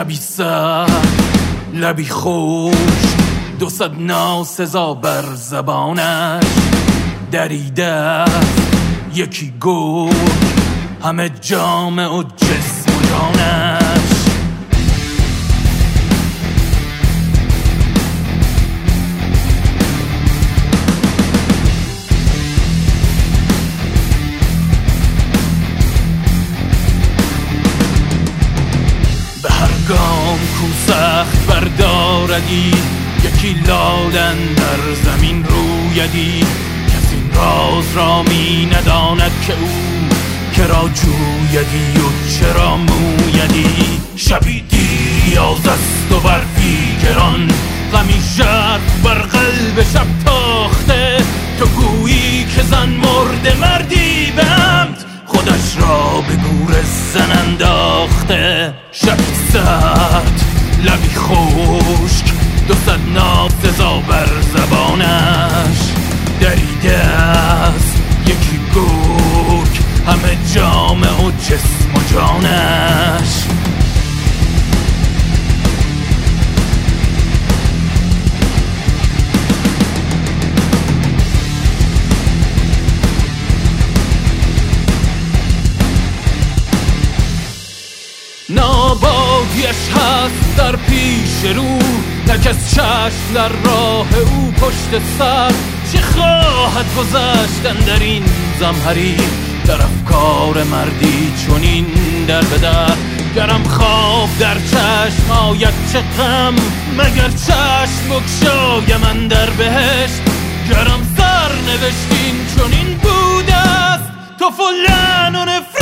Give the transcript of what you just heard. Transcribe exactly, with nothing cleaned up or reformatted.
شبی سر لبی خوش دو صد ناسزا بر زبانش دریده یکی گرگ همه جامع و جسم و جانش. به هر گام کو سخت برداردی یکی لالن در زمین رویدی. کسی این راز را می نداند که او کرا جویدی و چرا مویدی. شبی دیریاز است و برفی گران غمی ژرف بر قلب شب تاخته. تو گویی که زن مرده مردی به عمد خودش را به گور زن انداخته. شبی سرد لبی خشک دو صد ناسزا بر زبانش دریده است یکی گرگ همه جامع و جسم و جانش. نابادیش هست در پیش رو نه کس چشم در راه او پشت سر. چه خواهد گذشتن در این زمهری در افکار مردی چونین در بدر. گرم خواب در چشم آید چه غم مگر چشم بگشایم اندر بهشت. گرم سر نوشتین چونین بوده است تو فلان و